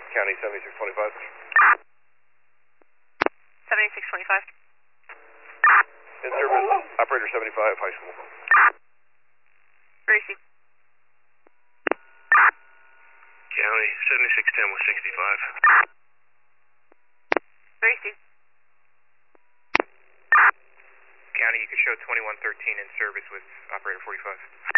County 7625. 7625. In service, operator 75, high school. Gracie. County 7610 with 65. Gracie. County, you can show 2113 in service with operator 45.